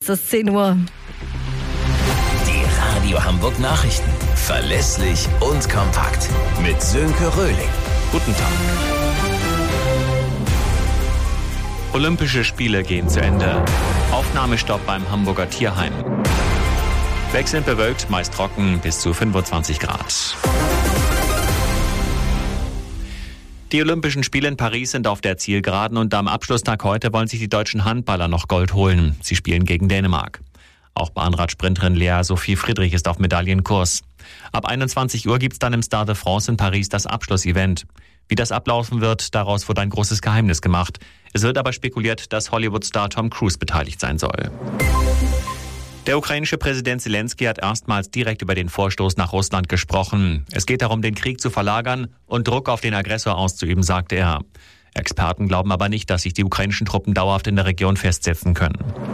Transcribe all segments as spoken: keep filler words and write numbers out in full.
ist zehn Uhr. Die Radio Hamburg Nachrichten. Verlässlich und kompakt. Mit Sönke Röhling. Guten Tag. Olympische Spiele gehen zu Ende. Aufnahmestopp beim Hamburger Tierheim. Wechselnd bewölkt, meist trocken, bis zu fünfundzwanzig Grad. Die Olympischen Spiele in Paris sind auf der Zielgeraden und am Abschlusstag heute wollen sich die deutschen Handballer noch Gold holen. Sie spielen gegen Dänemark. Auch Bahnradsprinterin Lea Sophie Friedrich ist auf Medaillenkurs. Ab einundzwanzig Uhr gibt's dann im Stade de France in Paris das Abschlussevent. Wie das ablaufen wird, daraus wurde ein großes Geheimnis gemacht. Es wird aber spekuliert, dass Hollywood-Star Tom Cruise beteiligt sein soll. Der ukrainische Präsident Zelensky hat erstmals direkt über den Vorstoß nach Russland gesprochen. Es geht darum, den Krieg zu verlagern und Druck auf den Aggressor auszuüben, sagte er. Experten glauben aber nicht, dass sich die ukrainischen Truppen dauerhaft in der Region festsetzen können.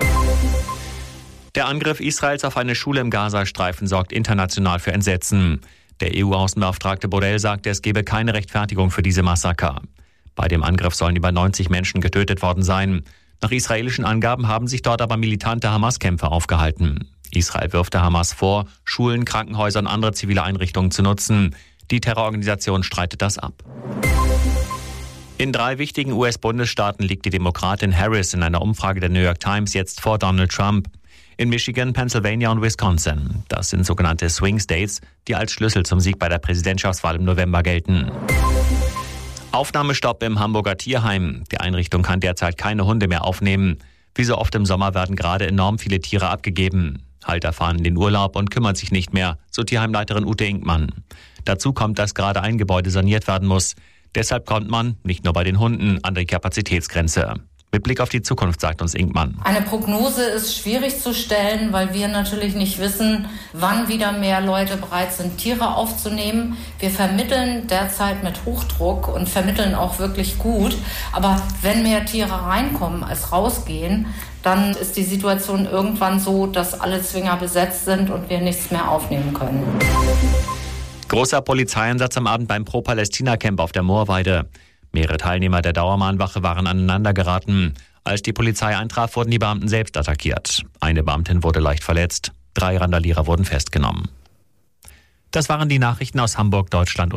Der Angriff Israels auf eine Schule im Gazastreifen sorgt international für Entsetzen. Der E U-Außenbeauftragte Borrell sagte, es gebe keine Rechtfertigung für diese Massaker. Bei dem Angriff sollen über neunzig Menschen getötet worden sein. Nach israelischen Angaben haben sich dort aber militante Hamas-Kämpfer aufgehalten. Israel wirft der Hamas vor, Schulen, Krankenhäuser und andere zivile Einrichtungen zu nutzen. Die Terrororganisation streitet das ab. In drei wichtigen U S-Bundesstaaten liegt die Demokratin Harris in einer Umfrage der New York Times jetzt vor Donald Trump. In Michigan, Pennsylvania und Wisconsin. Das sind sogenannte Swing States, die als Schlüssel zum Sieg bei der Präsidentschaftswahl im November gelten. Aufnahmestopp im Hamburger Tierheim. Die Einrichtung kann derzeit keine Hunde mehr aufnehmen. Wie so oft im Sommer werden gerade enorm viele Tiere abgegeben. Halter fahren in den Urlaub und kümmern sich nicht mehr, so Tierheimleiterin Ute Inkmann. Dazu kommt, dass gerade ein Gebäude saniert werden muss. Deshalb kommt man, nicht nur bei den Hunden, an die Kapazitätsgrenze. Mit Blick auf die Zukunft, sagt uns Inkmann. Eine Prognose ist schwierig zu stellen, weil wir natürlich nicht wissen, wann wieder mehr Leute bereit sind, Tiere aufzunehmen. Wir vermitteln derzeit mit Hochdruck und vermitteln auch wirklich gut. Aber wenn mehr Tiere reinkommen als rausgehen, dann ist die Situation irgendwann so, dass alle Zwinger besetzt sind und wir nichts mehr aufnehmen können. Großer Polizeieinsatz am Abend beim Pro-Palästina-Camp auf der Moorweide. Mehrere Teilnehmer der Dauermahnwache waren aneinander geraten. Als die Polizei eintraf, wurden die Beamten selbst attackiert. Eine Beamtin wurde leicht verletzt. Drei Randalierer wurden festgenommen. Das waren die Nachrichten aus Hamburg, Deutschland.